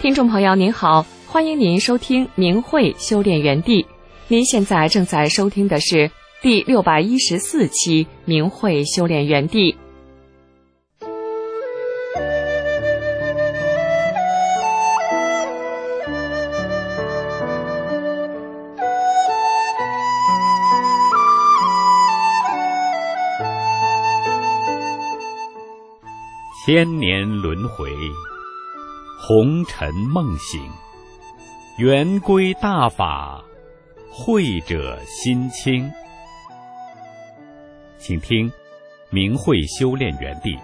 听众朋友您好，欢迎您收听明慧修炼园地。您现在正在收听的是第614期明慧修炼园地。 千年轮回，红尘梦醒，圆归大法，慧者心清。请听明慧修炼园地。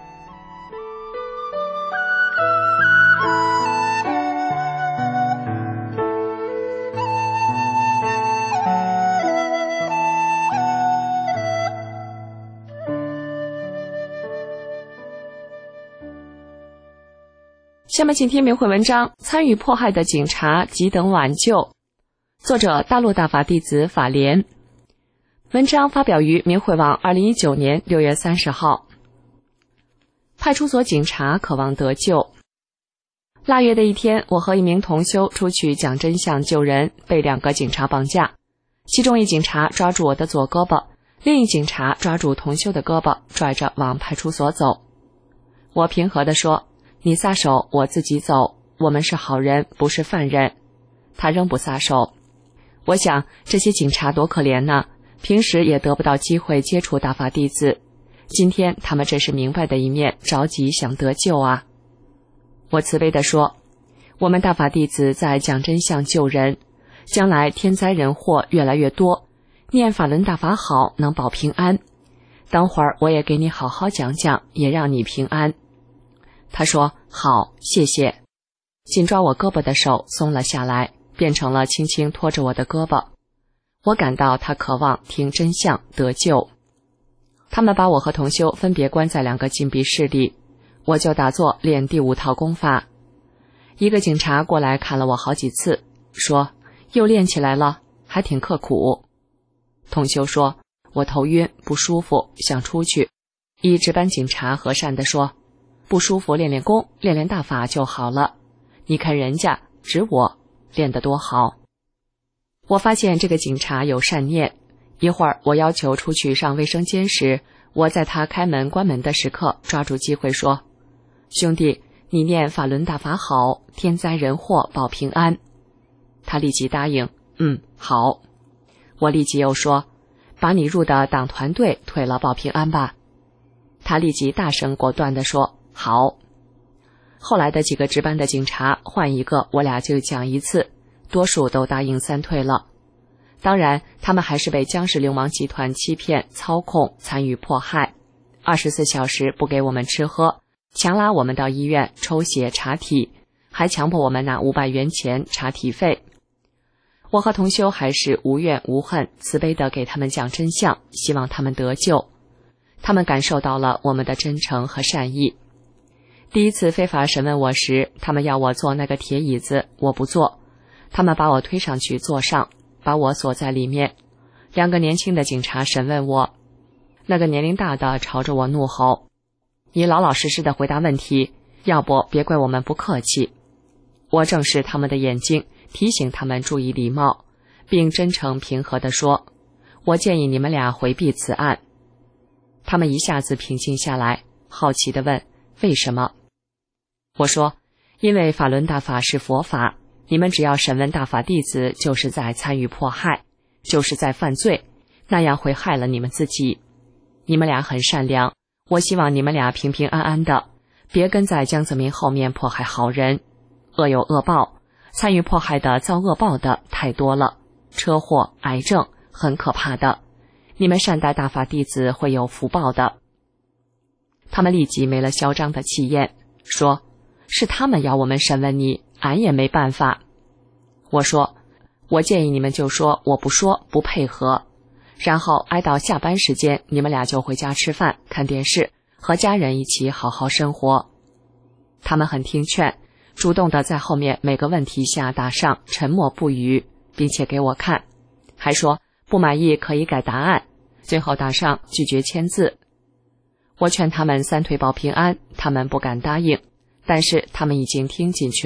下面请听明慧文章：参与迫害的警察急等挽救。作者：大陆大法弟子法莲。文章发表于明慧网2019年6月30号。派出所警察渴望得救。腊月的一天，我和一名同修出去讲真相救人，被2个警察绑架。其中一警察抓住我的左胳膊，另一警察抓住同修的胳膊，拽着往派出所走。我平和地说：你撒手，我自己走，我们是好人，不是犯人。他仍不撒手。我想这些警察多可怜呢，平时也得不到机会接触大法弟子，今天他们这是明白的一面，着急想得救啊。我慈悲地说，我们大法弟子在讲真相救人，将来天灾人祸越来越多，念法轮大法好，能保平安。等会儿我也给你好好讲讲，也让你平安。他说好，谢谢。紧抓我胳膊的手松了下来，变成了轻轻拖着我的胳膊。我感到他渴望听真相得救。他们把我和同修分别关在2个禁闭室里，我就打坐练第5套功法。一个警察过来看了我好几次，说又练起来了，还挺刻苦。同修说我头晕不舒服，想出去。一值班警察和善地说，不舒服练练功，练练大法就好了。你看人家指我练得多好。我发现这个警察有善念。一会儿我要求出去上卫生间时，我在他开门关门的时刻抓住机会说，兄弟，你念法轮大法好，天灾人祸保平安。他立即答应，好。我立即又说，把你入的党团队退了保平安吧。他立即大声果断地说，好。后来的几个值班的警察换一个，我俩就讲一次，多数都答应3退了。当然他们还是被僵尸流氓集团欺骗操控，参与迫害，24小时不给我们吃喝，强拉我们到医院抽血查体，还强迫我们拿500元钱查体费。我和同修还是无怨无恨，慈悲地给他们讲真相，希望他们得救。他们感受到了我们的真诚和善意。第一次非法审问我时，他们要我坐那个铁椅子，我不坐，他们把我推上去坐上，把我锁在里面。2个年轻的警察审问我，那个年龄大的朝着我怒吼，你老老实实的回答问题，要不别怪我们不客气。我正视他们的眼睛，提醒他们注意礼貌，并真诚平和地说，我建议你们俩回避此案。他们一下子平静下来，好奇地问，为什么？我说，因为法轮大法是佛法，你们只要审问大法弟子，就是在参与迫害，就是在犯罪，那样会害了你们自己。你们俩很善良，我希望你们俩平平安安的，别跟在江泽民后面迫害好人。恶有恶报，参与迫害的遭恶报的太多了，车祸、癌症，很可怕的。你们善待大法弟子会有福报的。他们立即没了嚣张的气焰，说是他们要我们审问你，俺也没办法。我说，我建议你们就说我不说，不配合，然后挨到下班时间，你们俩就回家吃饭看电视，和家人一起好好生活。他们很听劝，主动地在后面每个问题下打上沉默不语，并且给我看，还说不满意可以改答案，最后打上拒绝签字。我劝他们3退保平安，他们不敢答应，但是他们已经听进去了，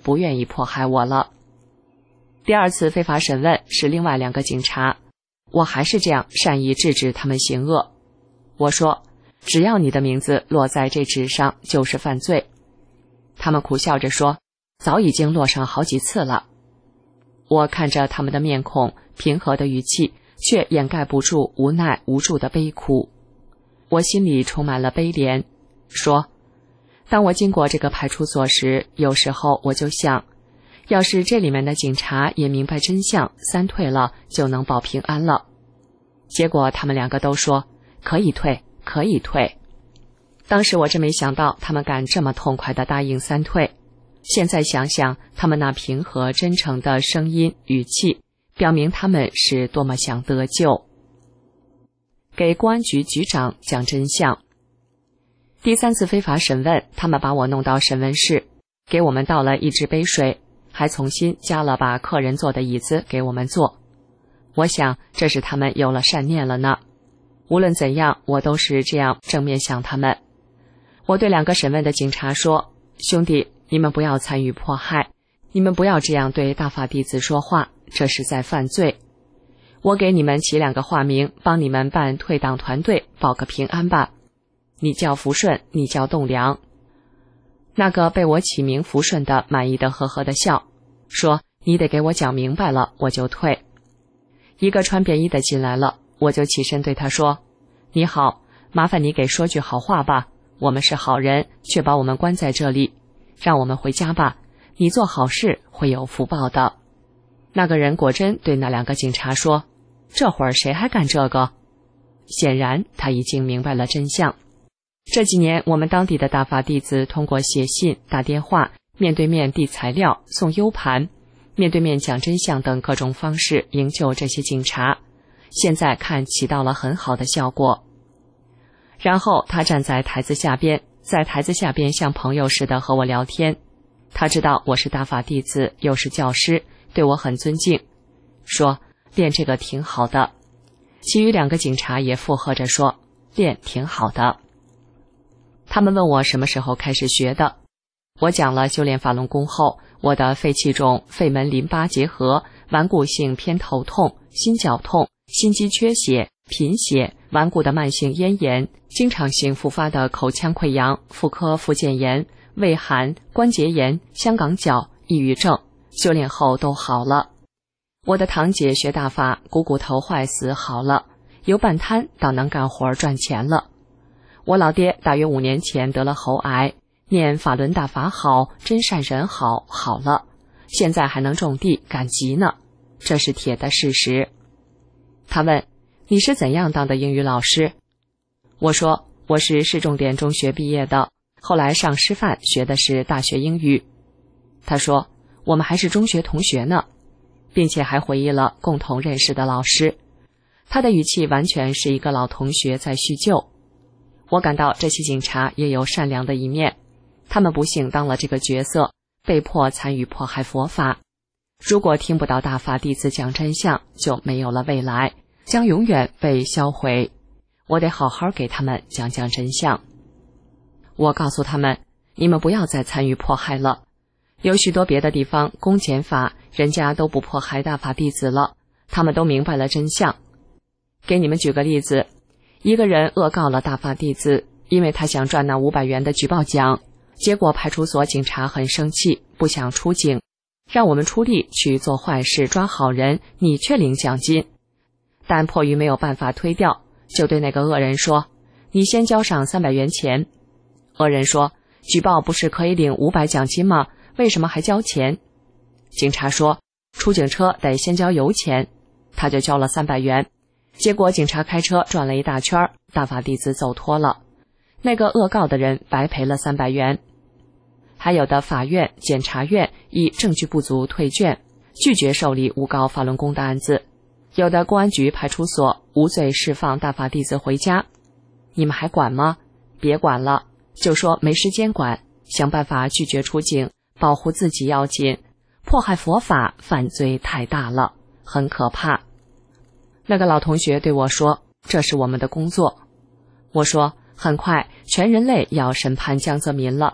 不愿意迫害我了。第二次非法审问是另外2个警察，我还是这样善意制止他们行恶。我说，只要你的名字落在这纸上就是犯罪。他们苦笑着说，早已经落上好几次了。我看着他们的面孔，平和的语气却掩盖不住无奈无助的悲哭。我心里充满了悲怜，说，当我经过这个派出所时，有时候我就想，要是这里面的警察也明白真相，3退了就能保平安了。结果他们2个都说可以退，可以退。当时我真没想到他们敢这么痛快地答应3退。现在想想，他们那平和真诚的声音语气，表明他们是多么想得救。给公安局局长讲真相。第3次非法审问，他们把我弄到审问室，给我们倒了1只杯水，还重新加了把客人坐的椅子给我们坐。我想这是他们有了善念了呢。无论怎样，我都是这样正面想他们。我对2个审问的警察说，兄弟，你们不要参与迫害，你们不要这样对大法弟子说话，这是在犯罪。我给你们起2个化名，帮你们办退党团队，保个平安吧。你叫福顺，你叫栋梁。那个被我起名福顺的满意的呵呵的笑，说，你得给我讲明白了，我就退。一个穿便衣的进来了，我就起身对他说，你好，麻烦你给说句好话吧，我们是好人，却把我们关在这里，让我们回家吧，你做好事会有福报的。那个人果真对那2个警察说，这会儿谁还干这个？显然他已经明白了真相。这几年我们当地的大法弟子通过写信、打电话、面对面递材料、送 U 盘、面对面讲真相等各种方式营救这些警察，现在看起到了很好的效果。然后他站在台子下边，在台子下边像朋友似的和我聊天。他知道我是大法弟子，又是教师，对我很尊敬，说练这个挺好的。其余2个警察也附和着说，练挺好的。他们问我什么时候开始学的，我讲了修炼法轮功后我的肺气肿、肺门淋巴结核、顽固性偏头痛、心绞痛、心肌缺血、贫血、顽固的慢性咽炎、经常性复发的口腔溃疡、妇科附件炎、胃寒、关节炎、香港脚、抑郁症，修炼后都好了。我的堂姐学大法，股头坏死好了，由半瘫到能干活赚钱了。我老爹大约5年前得了喉癌，念法轮大法好，真善人好，好了，现在还能种地赶集呢，这是铁的事实。他问，你是怎样当的英语老师？我说，我是市重点中学毕业的，后来上师范学的是大学英语。他说，我们还是中学同学呢，并且还回忆了共同认识的老师。他的语气完全是一个老同学在叙旧。我感到这些警察也有善良的一面，他们不幸当了这个角色，被迫参与迫害佛法。如果听不到大法弟子讲真相，就没有了未来，将永远被销毁。我得好好给他们讲讲真相。我告诉他们，你们不要再参与迫害了，有许多别的地方公检法人家都不迫害大法弟子了，他们都明白了真相。给你们举个例子，一个人恶告了大法弟子，因为他想赚那500元的举报奖，结果派出所警察很生气，不想出警，让我们出力去做坏事抓好人，你却领奖金。但迫于没有办法推掉，就对那个恶人说，你先交上300元钱。恶人说，举报不是可以领500奖金吗？为什么还交钱？警察说，出警车得先交油钱。他就交了300元。结果警察开车转了一大圈，大法弟子走脱了，那个恶告的人白赔了300元。还有的法院、检察院以证据不足退卷，拒绝受理诬告法轮功的案子。有的公安局派出所无罪释放大法弟子回家。你们还管吗？别管了，就说没时间管，想办法拒绝出警，保护自己要紧。迫害佛法犯罪太大了，很可怕。那个老同学对我说，这是我们的工作。我说，很快全人类要审判江泽民了，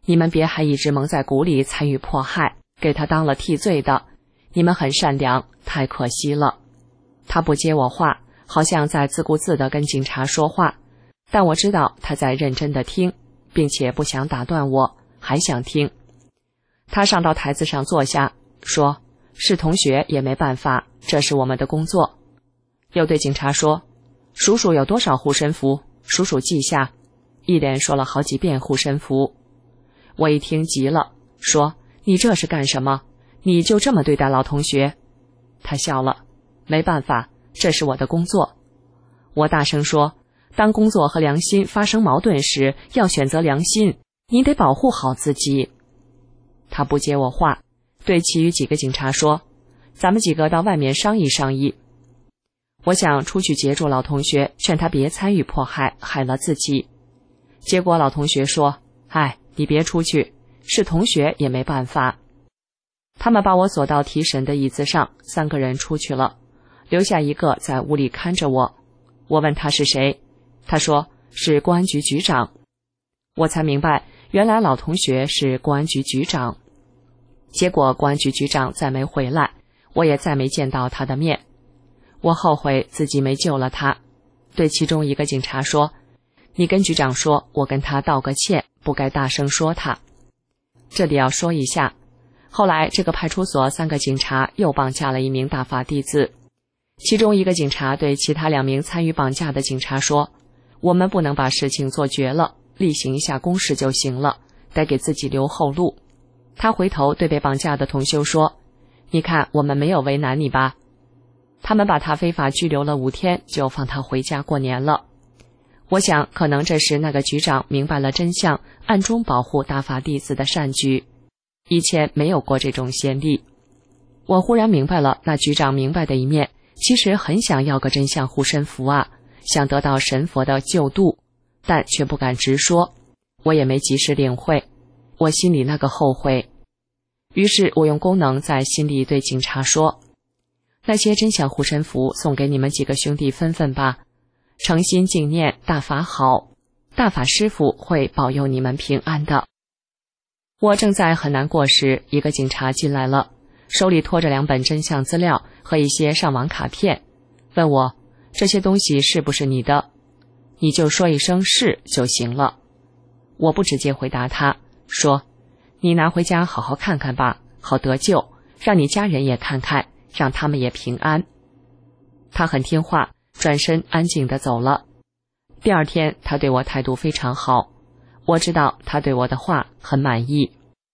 你们别还一直蒙在鼓里参与迫害，给他当了替罪的，你们很善良，太可惜了。他不接我话，好像在自顾自地跟警察说话，但我知道他在认真地听，并且不想打断我，还想听。他上到台子上坐下，说是同学也没办法，这是我们的工作。又对警察说，叔叔有多少护身符，叔叔记下，一连说了好几遍护身符。我一听急了，说你这是干什么？你就这么对待老同学？他笑了，没办法，这是我的工作。我大声说，当工作和良心发生矛盾时，要选择良心，你得保护好自己。他不接我话，对其余几个警察说，咱们几个到外面商议商议。我想出去截住老同学，劝他别参与迫害，害了自己。结果老同学说，你别出去，是同学也没办法。他们把我锁到提审的椅子上，3个人出去了，留下一个在屋里看着我。我问他是谁，他说是公安局局长。我才明白，原来老同学是公安局局长。结果公安局局长再没回来，我也再没见到他的面。我后悔自己没救了他，对其中一个警察说，你跟局长说，我跟他道个歉，不该大声说他。这里要说一下，后来这个派出所3个警察又绑架了一名大法弟子。其中一个警察对其他2名参与绑架的警察说，我们不能把事情做绝了，例行一下公事就行了，得给自己留后路。他回头对被绑架的同修说，你看我们没有为难你吧。他们把他非法拘留了5天，就放他回家过年了。我想可能这时那个局长明白了真相，暗中保护大法弟子的善举，以前没有过这种先例。我忽然明白了那局长明白的一面，其实很想要个真相护身符啊，想得到神佛的救度，但却不敢直说。我也没及时领会，我心里那个后悔。于是我用功能在心里对警察说，那些真相护身符送给你们几个兄弟分分吧，诚心敬念大法好，大法师父会保佑你们平安的。我正在很难过时，一个警察进来了，手里拖着2本真相资料和一些上网卡片，问我这些东西是不是你的，你就说一声是就行了。我不直接回答他，说你拿回家好好看看吧，好得救，让你家人也看看，让他们也平安。他很听话，转身安静地走了。第2天他对我态度非常好，我知道他对我的话很满意。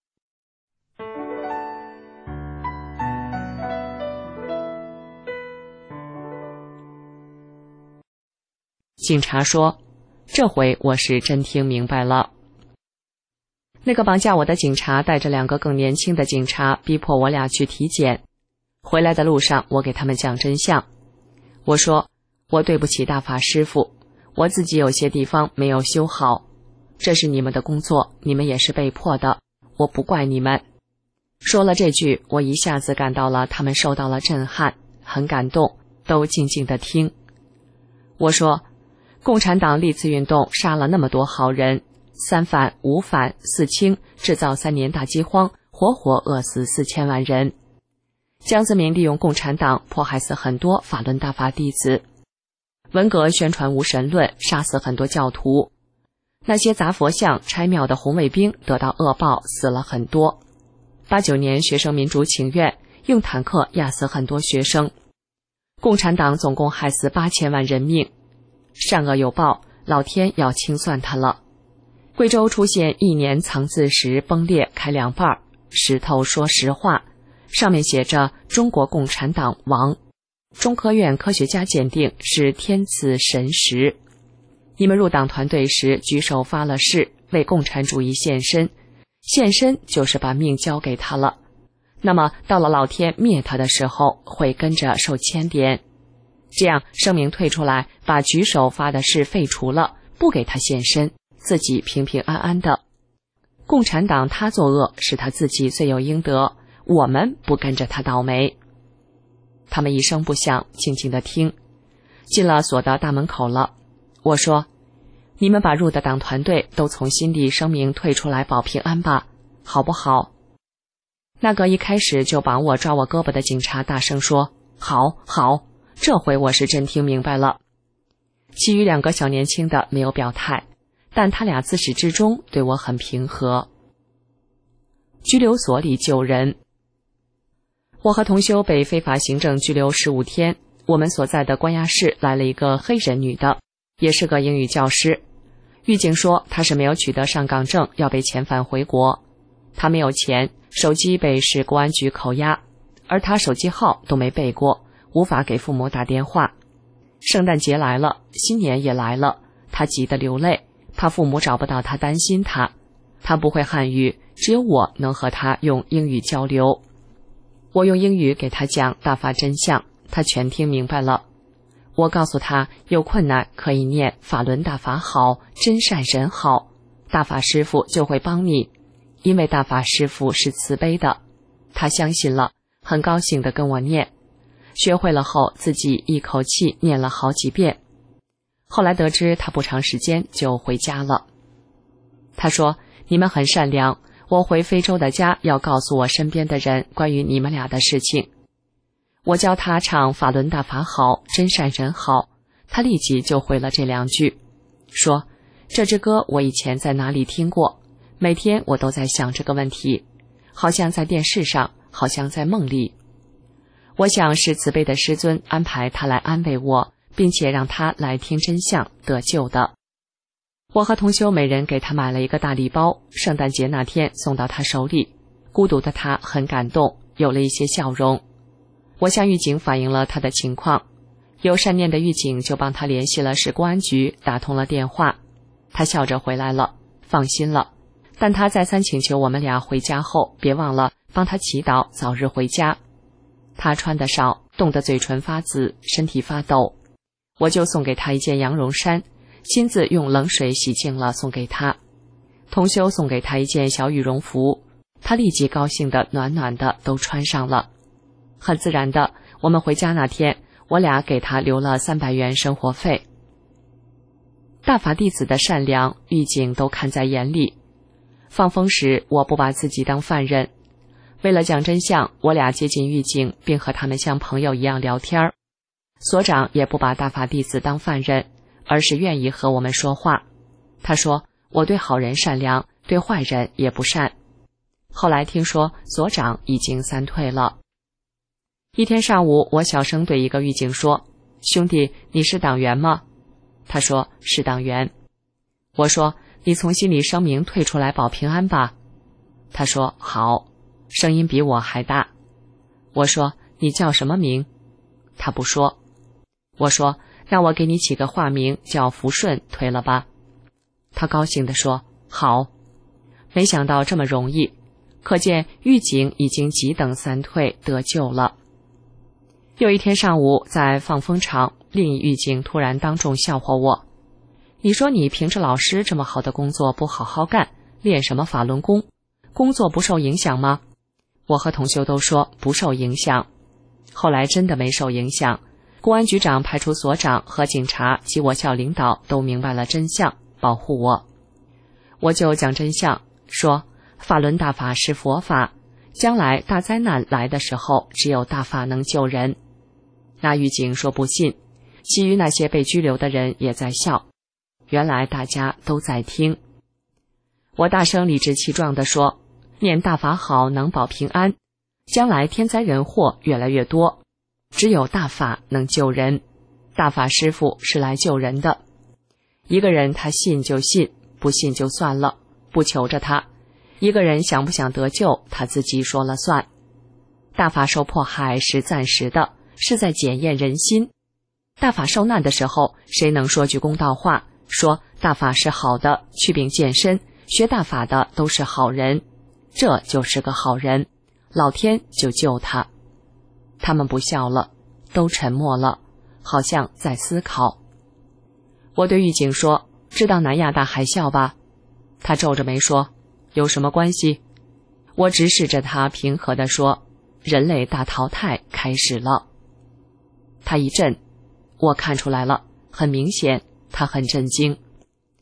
警察说，这回我是真听明白了。那个绑架我的警察带着2个更年轻的警察，逼迫我俩去体检。回来的路上，我给他们讲真相。我说，我对不起大法师父，我自己有些地方没有修好，这是你们的工作，你们也是被迫的，我不怪你们。说了这句，我一下子感到了他们受到了震撼，很感动，都静静地听。我说，共产党历次运动杀了那么多好人，3反、5反、4清，制造3年大饥荒，活活饿死4000万人。江泽民利用共产党迫害死很多法轮大法弟子，文革宣传无神论，杀死很多教徒，那些砸佛像拆庙的红卫兵得到恶报，死了很多。89年学生民主请愿，用坦克压死很多学生，共产党总共害死8000万人命，善恶有报，老天要清算他了。贵州出现1年藏字石崩裂开2半，石头说实话，上面写着中国共产党亡，中科院科学家鉴定是天赐神石。你们入党团队时举手发了誓，为共产主义献身，献身就是把命交给他了，那么到了老天灭他的时候，会跟着受牵连。这样声明退出来，把举手发的誓废除了，不给他献身，自己平平安安的。共产党他作恶是他自己罪有应得，我们不跟着他倒霉。他们一声不响，静静地听。进了所的大门口了，我说， 你们把入的党团队都从心里声明退出来保平安吧，好不好？那个一开始就绑我抓我胳膊的警察大声说，好，好，这回我是真听明白了。其余2个小年轻的没有表态，但他俩自始至终对我很平和。拘留所里救人。我和同修被非法行政拘留15天，我们所在的关押室来了一个黑人女的，也是个英语教师。狱警说她是没有取得上岗证，要被遣返回国。她没有钱，手机被市公安局扣押，而她手机号都没背过，无法给父母打电话。圣诞节来了，新年也来了，她急得流泪，怕父母找不到她，担心她。她不会汉语，只有我能和她用英语交流。我用英语给她讲大法真相，她全听明白了。我告诉她有困难可以念法轮大法好，真善人好，大法师父就会帮你，因为大法师父是慈悲的。她相信了，很高兴地跟我念，学会了后自己一口气念了好几遍。后来得知她不长时间就回家了。她说，你们很善良，我回非洲的家要告诉我身边的人关于你们俩的事情。我教他唱法轮大法好，真善人好，他立即就会了这2句，说这支歌我以前在哪里听过，每天我都在想这个问题，好像在电视上，好像在梦里。我想是慈悲的师尊安排他来安慰我，并且让他来听真相得救的。我和同修每人给他买了一个大礼包，圣诞节那天送到他手里，孤独的他很感动，有了一些笑容。我向狱警反映了他的情况，有善念的狱警就帮他联系了市公安局，打通了电话。他笑着回来了，放心了，但他再三请求我们俩回家后别忘了帮他祈祷早日回家。他穿得少，冻得嘴唇发紫，身体发抖，我就送给他一件羊绒衫，亲自用冷水洗净了送给他。同修送给他一件小羽绒服，他立即高兴的暖暖的都穿上了。很自然的，我们回家那天，我俩给他留了300元生活费。大法弟子的善良，狱警都看在眼里。放风时，我不把自己当犯人。为了讲真相，我俩接近狱警，并和他们像朋友一样聊天。所长也不把大法弟子当犯人，而是愿意和我们说话。他说，我对好人善良，对坏人也不善。后来听说所长已经3退了。一天上午，我小声对一个狱警说，兄弟，你是党员吗？他说，是党员。我说，你从心里声明退出来保平安吧。他说，好，声音比我还大。我说，你叫什么名？他不说。我说，让我给你起个化名叫福顺，退了吧。他高兴地说，好。没想到这么容易，可见狱警已经急等3退得救了。有一天上午，在放风场，另一狱警突然当众笑话我，你说你凭着老师这么好的工作不好好干，练什么法轮功，工作不受影响吗？我和同修都说不受影响。后来真的没受影响，公安局长、派出所长和警察及我校领导都明白了真相，保护我。我就讲真相，说法轮大法是佛法，将来大灾难来的时候，只有大法能救人。那狱警说不信，其余那些被拘留的人也在笑，原来大家都在听。我大声理直气壮地说，念大法好，能保平安，将来天灾人祸越来越多，只有大法能救人，大法师父是来救人的。一个人他信就信，不信就算了，不求着他。一个人想不想得救，他自己说了算。大法受迫害是暂时的，是在检验人心。大法受难的时候，谁能说句公道话，说大法是好的，祛病健身，学大法的都是好人，这就是个好人，老天就救他。他们不笑了，都沉默了，好像在思考。我对狱警说，知道南亚大海啸吧？他皱着眉说，有什么关系？我直视着他，平和地说，人类大淘汰开始了。他一震，我看出来了，很明显，他很震惊。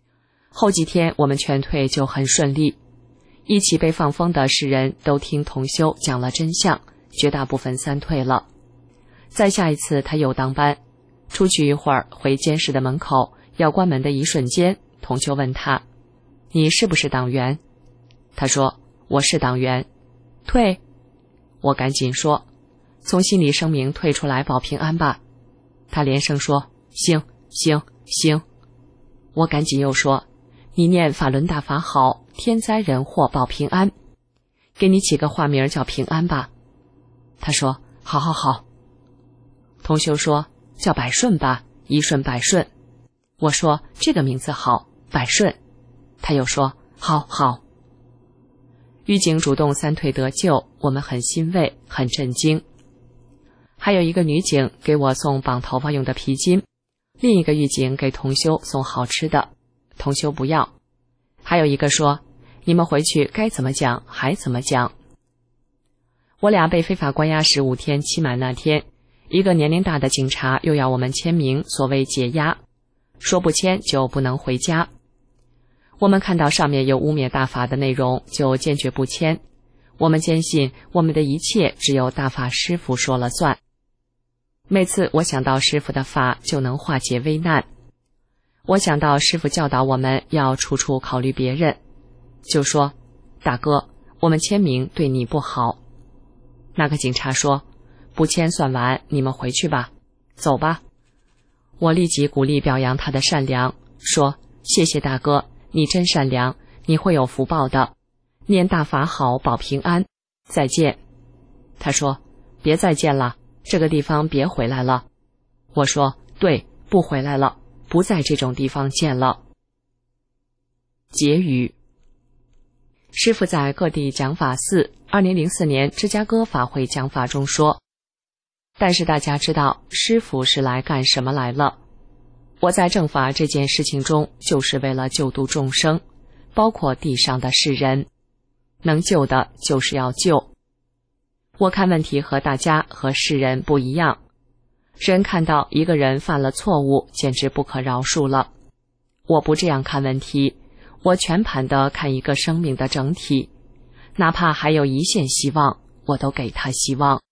后几天我们劝退就很顺利，一起被放风的士人都听同修讲了真相，绝大部分散退了。再下一次他又当班，出去一会儿，回监室的门口，要关门的一瞬间，同修问他：你是不是党员？他说：我是党员。退？我赶紧说：从心里声明退出来保平安吧。他连声说：行行行。我赶紧又说：你念法轮大法好，天灾人祸保平安，给你起个化名叫平安吧。他说：好好好。同修说：叫百顺吧，一顺百顺。我说：这个名字好，百顺。他又说：好好。狱警主动散退得救，我们很欣慰，很震惊。还有一个女警给我送绑头发用的皮筋，另一个狱警给同修送好吃的，同修不要。还有一个说：你们回去该怎么讲还怎么讲。我俩被非法关押15天期满那天，一个年龄大的警察又要我们签名，所谓解押，说不签就不能回家。我们看到上面有污蔑大法的内容，就坚决不签。我们坚信我们的一切只有大法师父说了算。每次我想到师父的法，就能化解危难。我想到师父教导我们要处处考虑别人，就说：大哥，我们签名对你不好。那个警察说：不签算完，你们回去吧，走吧。我立即鼓励表扬他的善良，说：谢谢大哥，你真善良，你会有福报的，念大法好，保平安，再见。他说：别再见了，这个地方别回来了。我说：对，不回来了，不在这种地方见了。结语：师父在各地讲法寺2004年芝加哥法会讲法中说，但是大家知道师父是来干什么来了。我在正法这件事情中，就是为了救度众生，包括地上的世人，能救的就是要救。我看问题和大家和世人不一样，人看到一个人犯了错误，简直不可饶恕了。我不这样看问题，我全盘地看一个生命的整体，哪怕还有一线希望，我都给他希望。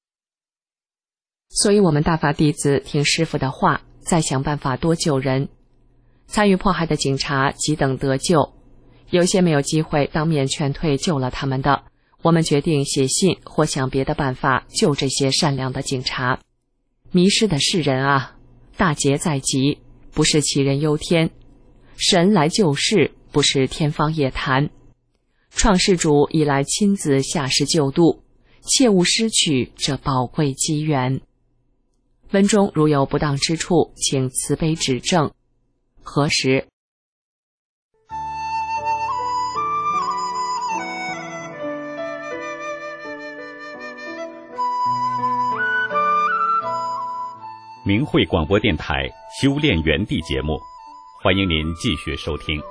所以我们大法弟子听师父的话，再想办法多救人。参与迫害的警察急等得救，有些没有机会当面劝退救了他们的，我们决定写信或想别的办法救这些善良的警察。迷失的世人啊，大劫在即，不是杞人忧天，神来救世，不是天方夜谭。创世主已来亲自下世救度，切勿失去这宝贵机缘。文中如有不当之处，请慈悲指正。何时？ 明慧广播电台修炼园地节目，欢迎您继续收听。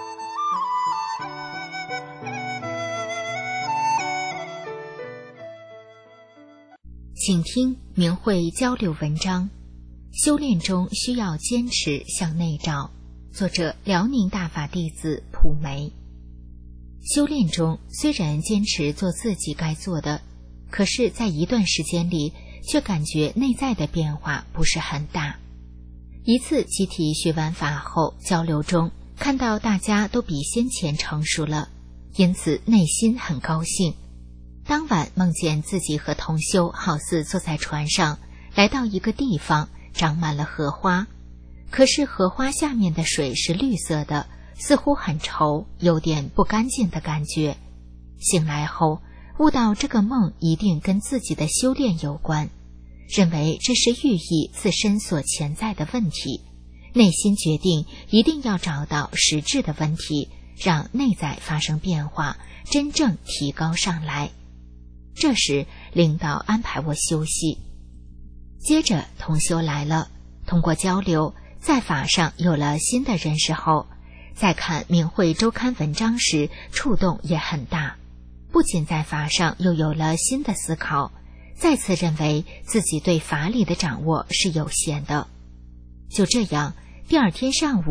请听明慧交流文章，修炼中需要坚持向内照，作者辽宁大法弟子普梅。修炼中虽然坚持做自己该做的，可是在一段时间里却感觉内在的变化不是很大。一次集体学完法后交流中，看到大家都比先前成熟了，因此内心很高兴。当晚梦见自己和同修好似坐在船上，来到一个地方，长满了荷花，可是荷花下面的水是绿色的，似乎很稠，有点不干净的感觉。醒来后悟到这个梦一定跟自己的修炼有关，认为这是寓意自身所潜在的问题，内心决定一定要找到实质的问题，让内在发生变化，真正提高上来。这时领导安排我休息。接着同修来了，通过交流，在法上有了新的认识后，在看明慧周刊文章时触动也很大，不仅在法上又有了新的思考，再次认为自己对法理的掌握是有限的。就这样，第二天上午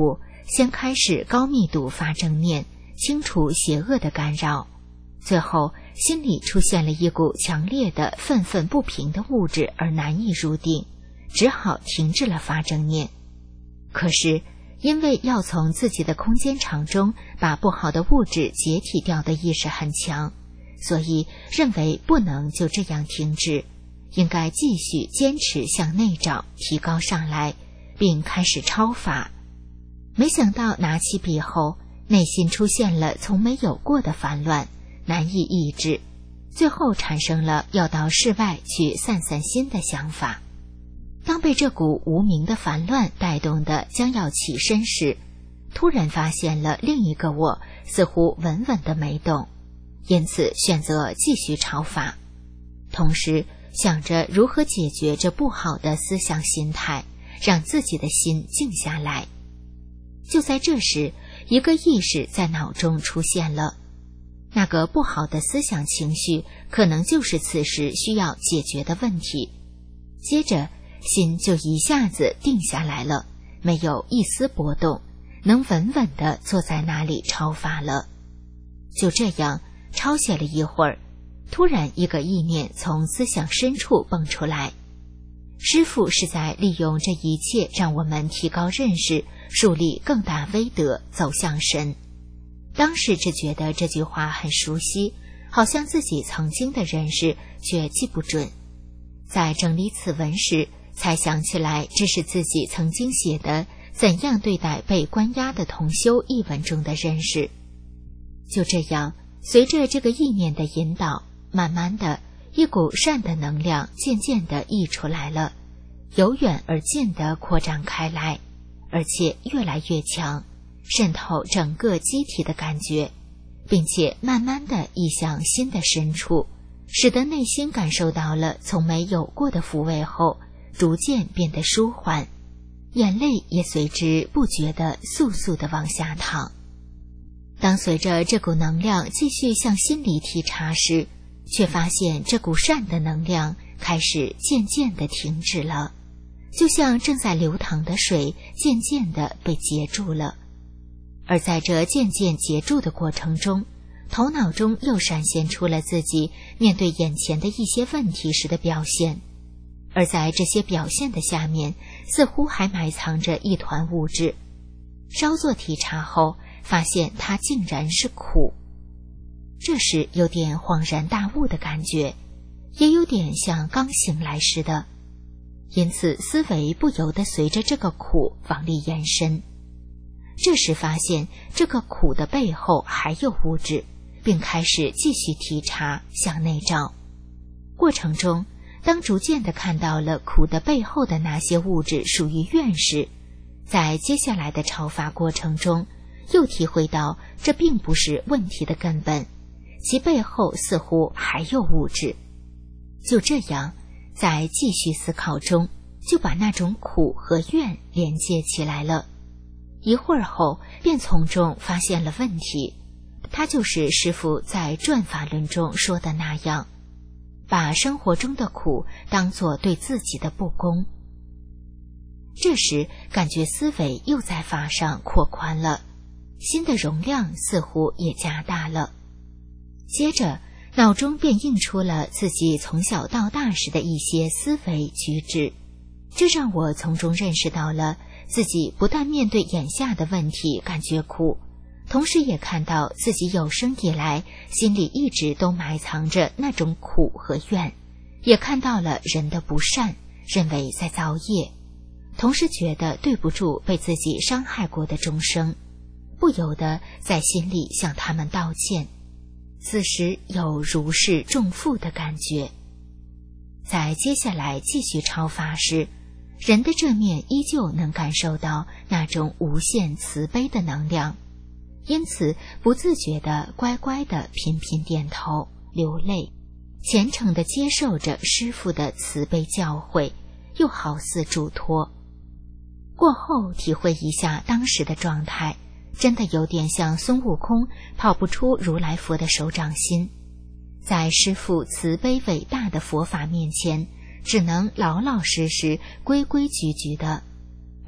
先开始高密度发正念，清除邪恶的干扰，最后心里出现了一股强烈的愤愤不平的物质而难以入定，只好停止了发正念。可是因为要从自己的空间场中把不好的物质解体掉的意识很强，所以认为不能就这样停止，应该继续坚持向内找，提高上来，并开始超法。没想到拿起笔后，内心出现了从没有过的烦乱，难以抑制，最后产生了要到室外去散散心的想法。当被这股无名的烦乱带动的将要起身时，突然发现了另一个我似乎稳稳的没动，因此选择继续超法，同时想着如何解决这不好的思想心态，让自己的心静下来。就在这时，一个意识在脑中出现了，那个不好的思想情绪可能就是此时需要解决的问题。接着心就一下子定下来了，没有一丝波动，能稳稳地坐在那里超法了。就这样抄写了一会儿，突然一个意念从思想深处蹦出来，师父是在利用这一切让我们提高认识，树立更大威德，走向神。当时只觉得这句话很熟悉，好像自己曾经的认识，却记不准。在整理此文时才想起来，这是自己曾经写的怎样对待被关押的同修一文中的认识。就这样，随着这个意念的引导，慢慢的一股善的能量渐渐地溢出来了，由远而近地扩展开来，而且越来越强，渗透整个机体的感觉，并且慢慢地溢向心的深处，使得内心感受到了从没有过的抚慰后，逐渐变得舒缓，眼泪也随之不觉地簌簌地往下淌。当随着这股能量继续向心里提插时，却发现这股善的能量开始渐渐地停止了，就像正在流淌的水渐渐地被截住了。而在这渐渐截住的过程中，头脑中又闪现出了自己面对眼前的一些问题时的表现，而在这些表现的下面，似乎还埋藏着一团物质。稍作体察后，发现它竟然是苦。这时有点恍然大悟的感觉，也有点像刚醒来似的，因此思维不由得随着这个苦往里延伸。这时发现这个苦的背后还有物质，并开始继续体察，向内照。过程中，当逐渐地看到了苦的背后的那些物质属于怨时，在接下来的超法过程中，又体会到这并不是问题的根本，其背后似乎还有物质。就这样，在继续思考中，就把那种苦和怨连接起来了。一会儿后，便从中发现了问题，它就是师父在转法轮中说的那样，把生活中的苦当作对自己的不公。这时感觉思维又在法上扩宽了，心的容量似乎也加大了。接着脑中便映出了自己从小到大时的一些思维举止，这让我从中认识到了自己不但面对眼下的问题感觉苦，同时也看到自己有生以来心里一直都埋藏着那种苦和怨，也看到了人的不善，认为在造业，同时觉得对不住被自己伤害过的众生，不由得在心里向他们道歉。此时有如释重负的感觉。在接下来继续超法时，人的这面依旧能感受到那种无限慈悲的能量，因此不自觉地乖乖地频频点头流泪，虔诚地接受着师父的慈悲教诲，又好似嘱托。过后体会一下当时的状态，真的有点像孙悟空跑不出如来佛的手掌心，在师父慈悲伟大的佛法面前，只能老老实实规规矩矩的，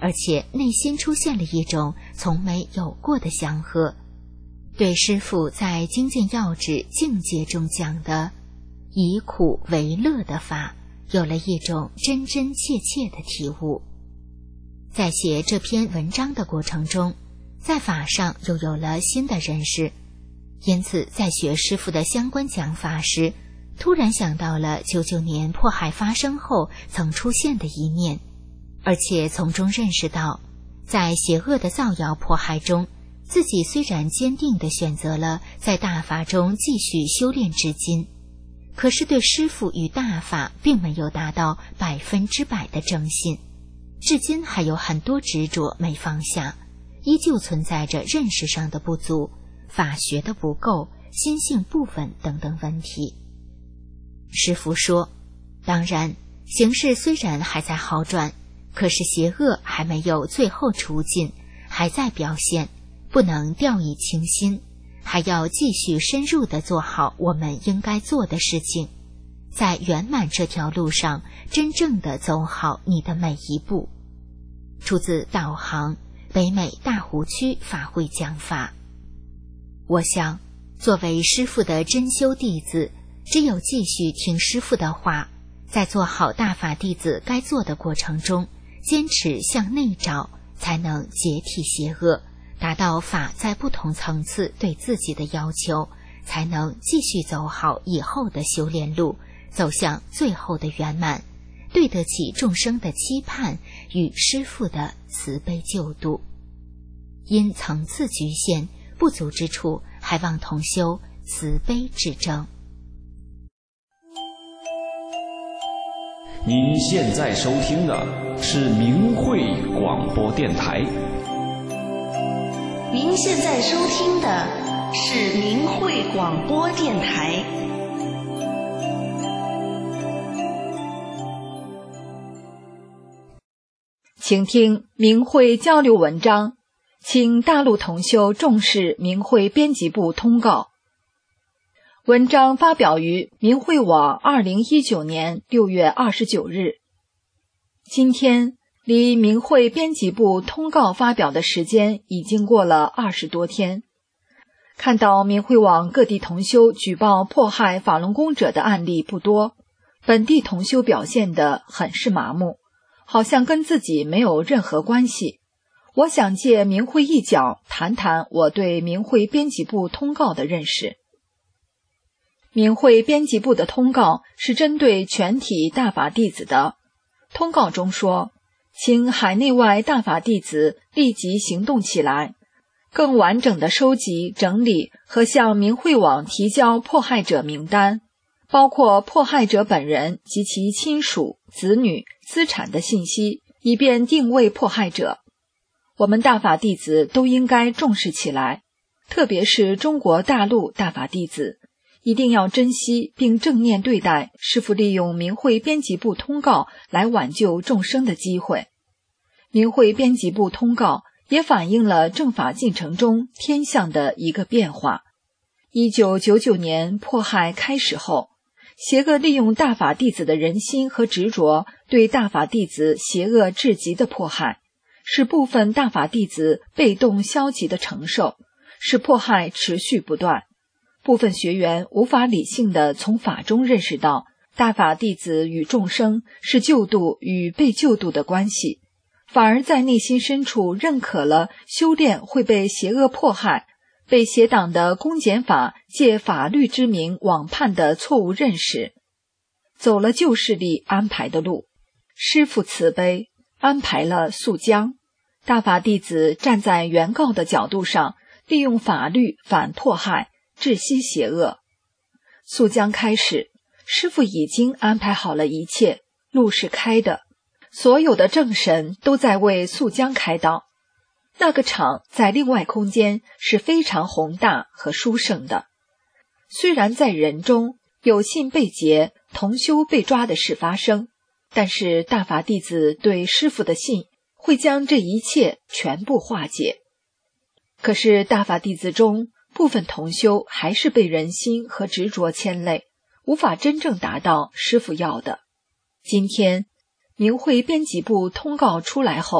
而且内心出现了一种从没有过的祥和，对师父在精进要旨境界中讲的以苦为乐的法有了一种真真切切的体悟。在写这篇文章的过程中，在法上又有了新的认识，因此在学师父的相关讲法时，突然想到了99年迫害发生后曾出现的一念，而且从中认识到，在邪恶的造谣迫害中，自己虽然坚定地选择了在大法中继续修炼至今，可是对师父与大法并没有达到100%的正信，至今还有很多执着没放下，依旧存在着认识上的不足、法学的不够、心性不稳等等问题。师父说，当然形势虽然还在好转，可是邪恶还没有最后除尽，还在表现，不能掉以轻心，还要继续深入地做好我们应该做的事情，在圆满这条路上真正地走好你的每一步。出自导航北美大湖区法会讲法。我想，作为师父的真修弟子，只有继续听师父的话，在做好大法弟子该做的过程中，坚持向内找，才能解体邪恶，达到法在不同层次对自己的要求，才能继续走好以后的修炼路，走向最后的圆满，对得起众生的期盼与师父的慈悲救度。因层次局限不足之处，还望同修慈悲指正。 您现在收听的是明慧广播电台。 您现在收听的是明慧广播电台。 请听明慧交流文章，请大陆同修重视明慧编辑部通告。文章发表于明慧网2019年6月29日。今天离明慧编辑部通告发表的时间已经过了20多天。看到明慧网各地同修举报迫害法轮功者的案例不多，本地同修表现得很是麻木，好像跟自己没有任何关系。我想借明慧一角谈谈我对明慧编辑部通告的认识。明慧编辑部的通告是针对全体大法弟子的。通告中说，请海内外大法弟子立即行动起来，更完整地收集、整理和向明慧网提交迫害者名单，包括迫害者本人及其亲属、子女、资产的信息，以便定位迫害者。我们大法弟子都应该重视起来，特别是中国大陆大法弟子，一定要珍惜并正面对待师父利用明慧编辑部通告来挽救众生的机会。明慧编辑部通告也反映了正法进程中天象的一个变化。1999年迫害开始后，邪恶利用大法弟子的人心和执着，对大法弟子邪恶至极的迫害，使部分大法弟子被动消极的承受，使迫害持续不断。部分学员无法理性地从法中认识到大法弟子与众生是救度与被救度的关系，反而在内心深处认可了修炼会被邪恶迫害、被邪党的公检法借法律之名枉判的错误认识，走了旧势力安排的路。师父慈悲安排了肃江，大法弟子站在原告的角度上，利用法律反迫害，窒息邪恶。肃江开始，师父已经安排好了一切，路是开的，所有的正神都在为肃江开道。那个场在另外空间是非常宏大和殊胜的。虽然在人中有信被劫、同修被抓的事发生，但是大法弟子对师父的信会将这一切全部化解。可是大法弟子中部分同修还是被人心和执着牵累，无法真正达到师父要的。今天明慧编辑部通告出来后，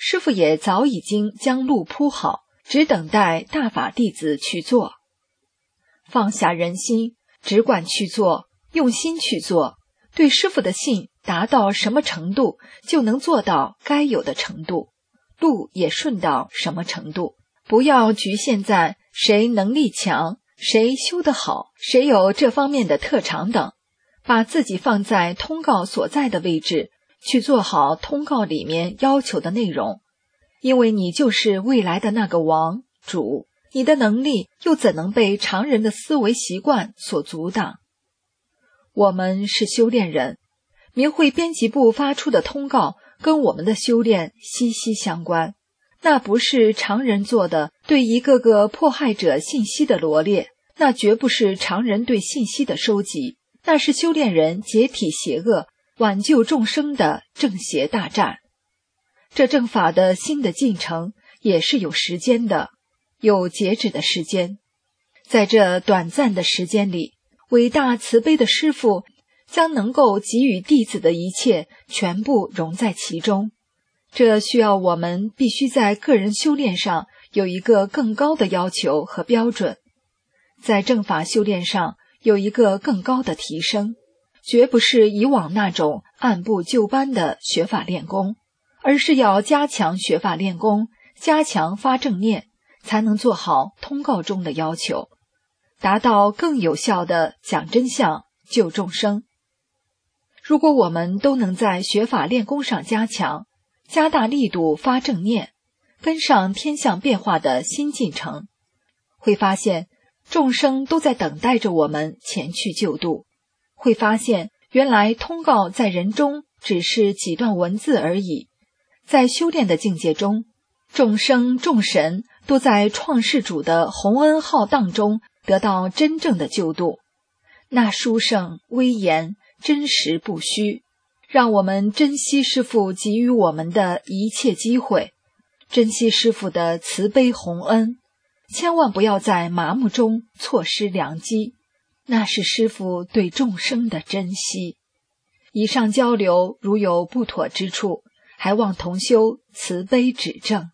师父也早已经将路铺好，只等待大法弟子去做。放下人心，只管去做，用心去做，对师父的信达到什么程度，就能做到该有的程度，路也顺到什么程度。不要局限在谁能力强，谁修得好，谁有这方面的特长等，把自己放在通告所在的位置，去做好通告里面要求的内容。因为你就是未来的那个王主，你的能力又怎能被常人的思维习惯所阻挡？我们是修炼人，明慧编辑部发出的通告跟我们的修炼息息相关，那不是常人做的对一个个迫害者信息的罗列，那绝不是常人对信息的收集，那是修炼人解体邪恶、挽救众生的正邪大战。这正法的新的进程也是有时间的，有截止的时间。在这短暂的时间里，伟大慈悲的师父将能够给予弟子的一切全部融在其中。这需要我们必须在个人修炼上有一个更高的要求和标准，在正法修炼上有一个更高的提升，绝不是以往那种按部就班的学法练功，而是要加强学法练功，加强发正念，才能做好通告中的要求，达到更有效的讲真相、救众生。如果我们都能在学法练功上加强，加大力度发正念，跟上天象变化的新进程，会发现众生都在等待着我们前去救度，会发现原来通告在人中只是几段文字而已。在修炼的境界中，众生众神都在创世主的洪恩浩荡中得到真正的救度，那殊胜威严真实不虚，让我们珍惜师父给予我们的一切机会，珍惜师父的慈悲洪恩，千万不要在麻木中错失良机，那是师父对众生的珍惜。以上交流如有不妥之处，还望同修慈悲指正。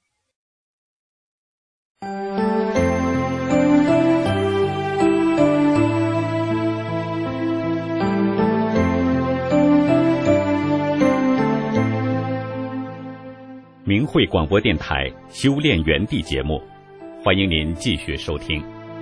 明慧广播电台修炼园地节目，欢迎您继续收听。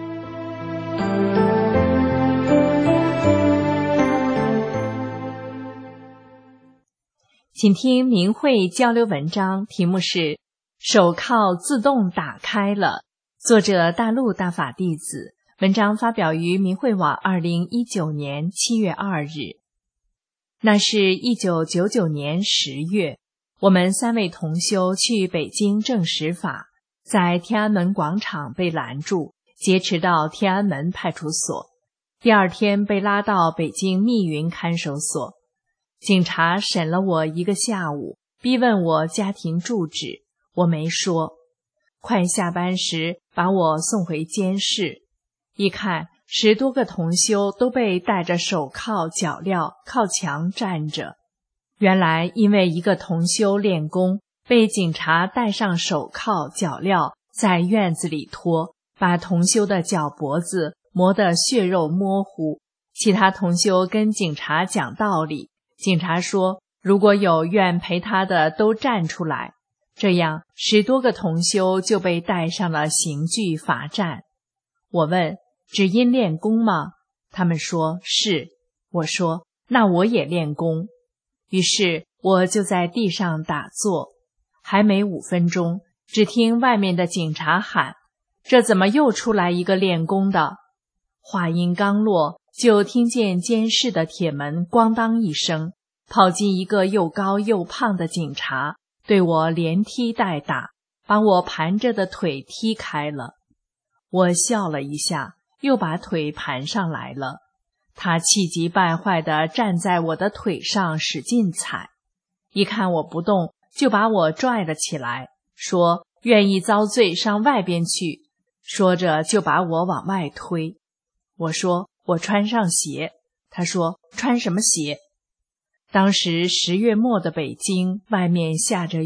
请听明慧交流文章，题目是手铐自动打开了，作者大陆大法弟子，文章发表于明慧网2019年7月2日。那是1999年10月，我们3位同修去北京证实法，在天安门广场被拦住，劫持到天安门派出所，第二天被拉到北京密云看守所。警察审了我1个下午，逼问我家庭住址，我没说。快下班时把我送回监室，一看10多个同修都被戴着手铐脚镣靠墙站着。原来因为一个同修练功，被警察戴上手铐脚镣，在院子里拖，把同修的脚脖子磨得血肉模糊。其他同修跟警察讲道理，警察说如果有愿陪他的都站出来，这样10多个同修就被带上了刑具罚站。我问只因练功吗？他们说是。我说那我也练功。于是我就在地上打坐，还没5分钟，只听外面的警察喊，这怎么又出来一个练功的？话音刚落，就听见监室的铁门咣当一声，跑进一个又高又胖的警察，对我连踢带打，把我盘着的腿踢开了。我笑了一下，又把腿盘上来了。他气急败坏地站在我的腿上使劲踩，一看我不动，就把我拽了起来，说愿意遭罪上外边去，说着就把我往外推。我说我穿上鞋，他说穿什么鞋？当时10月末的北京，外面下着雨，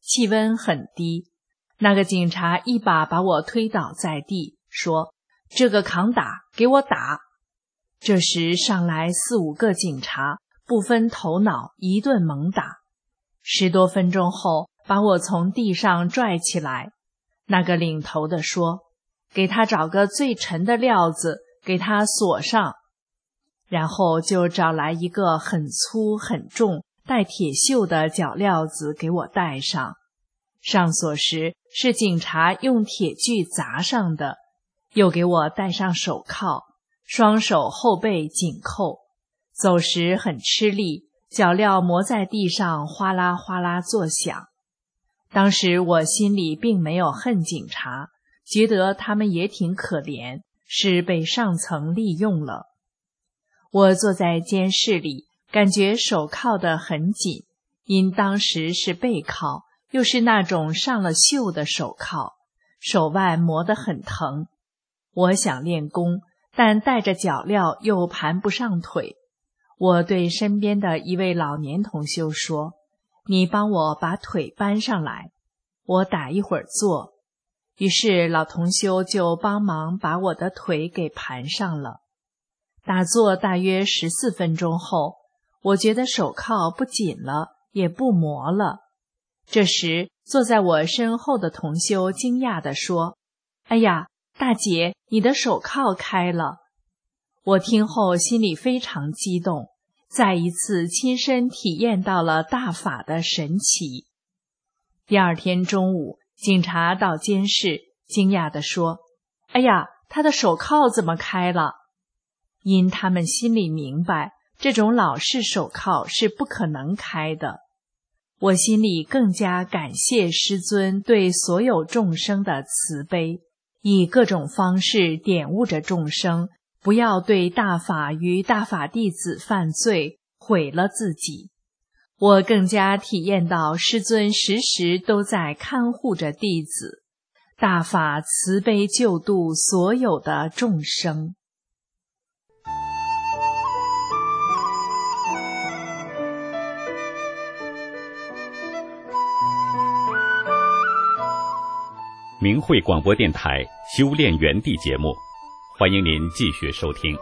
气温很低。那个警察一把把我推倒在地，说：“这个扛打，给我打！”这时上来4、5个警察，不分头脑，一顿猛打。10多分钟后，把我从地上拽起来。那个领头的说：“给他找个最沉的料子，给他锁上。”然后就找来一个很粗很重带铁锈的脚镣子给我戴上。上锁时是警察用铁锯砸上的，又给我戴上手铐，双手后背紧扣。走时很吃力，脚镣磨在地上哗啦哗啦作响。当时我心里并没有恨警察，觉得他们也挺可怜，是被上层利用了。我坐在监室里，感觉手铐得很紧，因当时是背铐，又是那种上了锈的手铐，手腕磨得很疼。我想练功，但带着脚镣又盘不上腿。我对身边的一位老年同修说：“你帮我把腿搬上来，我打一会儿坐。”于是老同修就帮忙把我的腿给盘上了。打坐大约14分钟后，我觉得手铐不紧了，也不磨了。这时坐在我身后的同修惊讶地说：“哎呀，大姐，你的手铐开了！”我听后心里非常激动，再一次亲身体验到了大法的神奇。第2天中午，警察到监室，惊讶地说：“哎呀，他的手铐怎么开了？”因他们心里明白，这种老式手铐是不可能开的。我心里更加感谢师尊对所有众生的慈悲，以各种方式点悟着众生，不要对大法与大法弟子犯罪，毁了自己。我更加体验到师尊时时都在看护着弟子，大法慈悲救度所有的众生。 明慧广播电台修炼园地节目，欢迎您继续收听。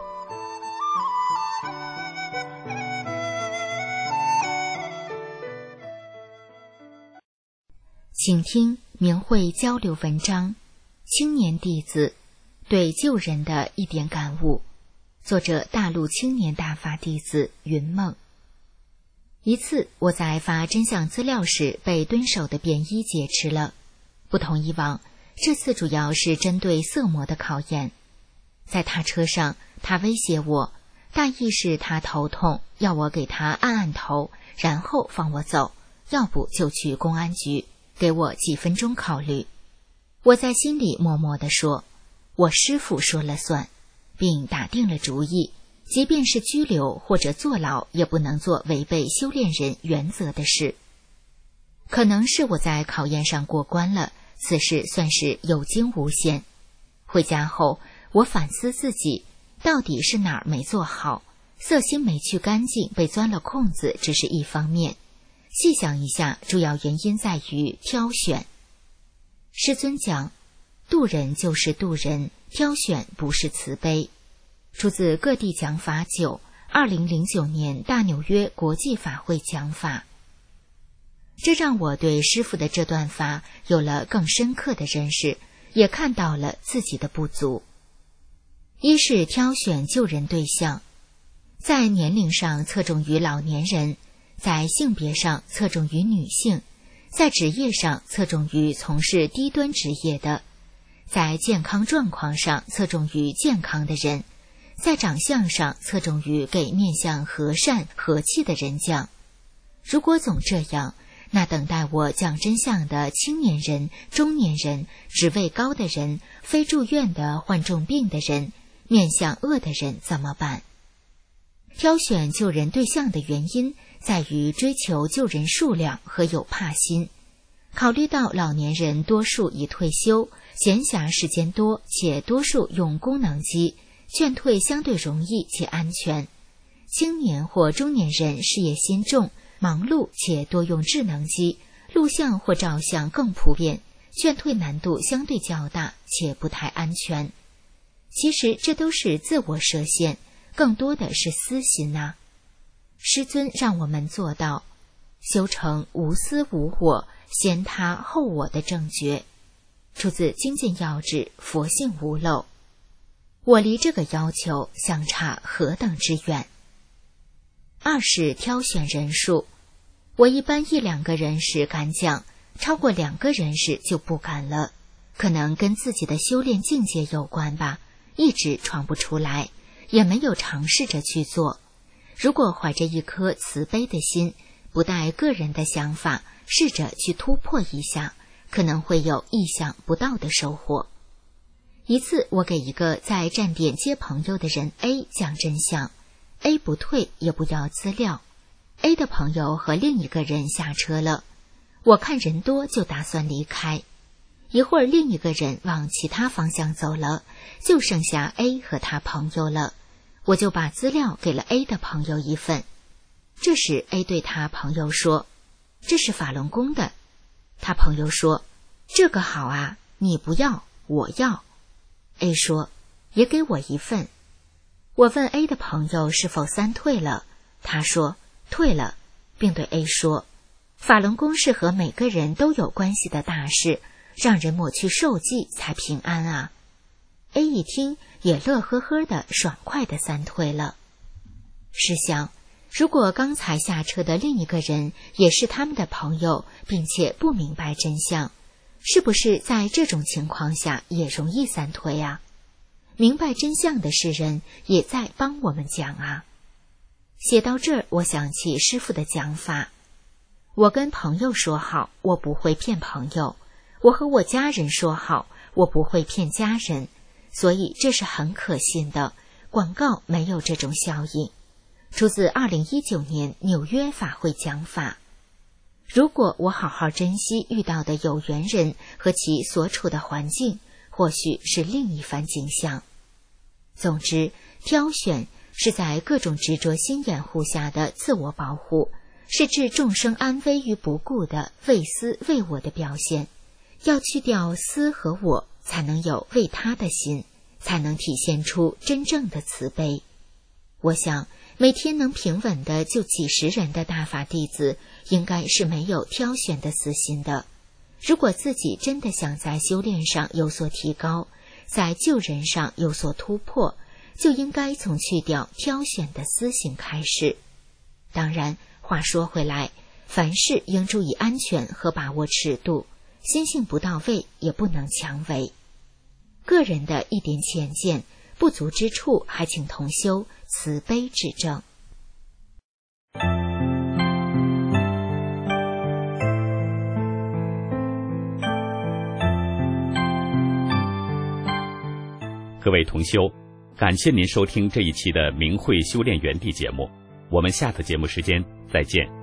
请听明慧交流文章：青年弟子对救人的一点感悟。作者：大陆青年大法弟子云梦。一次，我在发真相资料时被蹲守的便衣劫持了。不同以往，这次主要是针对色魔的考验。在他车上，他威胁我，大意是他头痛，要我给他按按头，然后放我走，要不就去公安局，给我几分钟考虑。我在心里默默地说，我师父说了算，并打定了主意，即便是拘留或者坐牢，也不能做违背修炼人原则的事。可能是我在考验上过关了，此事算是有惊无险。回家后，我反思自己到底是哪儿没做好，色心没去干净，被钻了空子只是一方面，细想一下，主要原因在于挑选。师尊讲，度人就是度人，挑选不是慈悲。出自各地讲法9 2009年大纽约国际法会讲法。这让我对师父的这段法有了更深刻的认识，也看到了自己的不足。一是挑选救人对象，在年龄上侧重于老年人，在性别上侧重于女性，在职业上侧重于从事低端职业的，在健康状况上侧重于健康的人，在长相上侧重于给面相和善和气的人讲。如果总这样，那等待我讲真相的青年人、中年人、职位高的人、非住院的患重病的人、面相恶的人怎么办？挑选救人对象的原因在于追求救人数量和有怕心。考虑到老年人多数已退休，闲暇时间多，且多数用功能机，劝退相对容易且安全。青年或中年人事业心重，忙碌且多用智能机， 录像或照相更普遍，劝退难度相对较大，且不太安全。其实这都是自我设限，更多的是私心啊。师尊让我们做到修成无私无我，先他后我的正觉，出自《精进要旨》，佛性无漏。我离这个要求相差何等之远。二是挑选人数，我一般1-2个人时敢讲，超过2个人时就不敢了，可能跟自己的修炼境界有关吧，一直闯不出来，也没有尝试着去做。如果怀着一颗慈悲的心，不带个人的想法，试着去突破一下，可能会有意想不到的收获。一次，我给一个在站点接朋友的人 A 讲真相， A 不退也不要资料。 A 的朋友和另一个人下车了，我看人多就打算离开。一会儿另一个人往其他方向走了，就剩下 A 和他朋友了，我就把资料给了 A 的朋友一份。这时 A 对他朋友说，这是法轮功的。他朋友说，这个好啊，你不要，我要。A 说，也给我一份。我问 A 的朋友是否3退了，他说退了，并对 A 说，法轮功是和每个人都有关系的大事，让人抹去受忌才平安啊。A 一听也乐呵呵的爽快的3退了。试想，如果刚才下车的另一个人也是他们的朋友，并且不明白真相，是不是在这种情况下也容易3退啊？明白真相的世人也在帮我们讲啊。写到这儿，我想起师父的讲法，我跟朋友说好，我不会骗朋友，我和我家人说好，我不会骗家人，所以这是很可信的，广告没有这种效应。出自2019年纽约法会讲法。如果我好好珍惜遇到的有缘人和其所处的环境，或许是另一番景象。总之，挑选是在各种执着心掩护下的自我保护，是置众生安危于不顾的为私为我的表现。要去掉私和我，才能有为他的心，才能体现出真正的慈悲。我想每天能平稳的就几十人的大法弟子，应该是没有挑选的私心的。如果自己真的想在修炼上有所提高，在救人上有所突破，就应该从去掉挑选的私心开始。当然，话说回来，凡事应注意安全和把握尺度，心性不到位也不能强为。个人的一点浅见不足之处，还请同修慈悲指正。 各位同修，感谢您收听这一期的明慧修炼园地节目，我们下次节目时间再见。